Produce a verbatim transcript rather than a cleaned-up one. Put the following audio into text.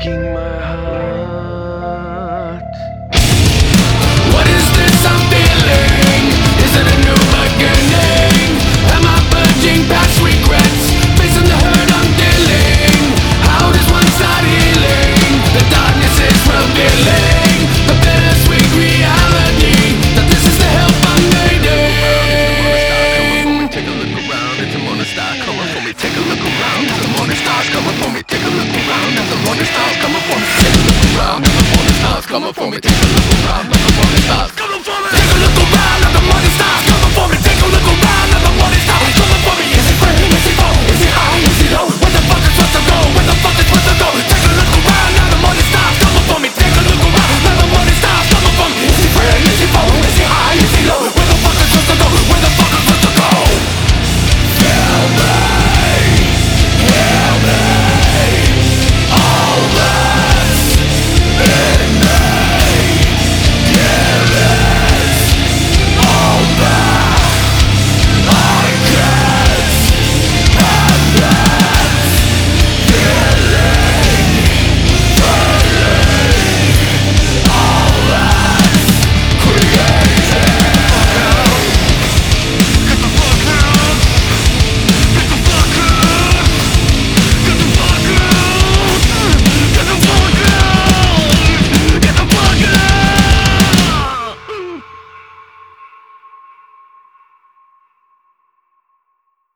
breaking my heart. What is this I'm feeling? Is it a new beginning? Am I purging past regrets? Facing the hurt I'm dealing? How does one start healing? The darkness is revealing the bittersweet reality that this is the help I'm needing. Take a look around, it's a morning star coming for me. Take a look around, it's a morning stars coming for me. Take a look around, it's a morning stars coming for me. Take a look around, it's a morning stars coming for me.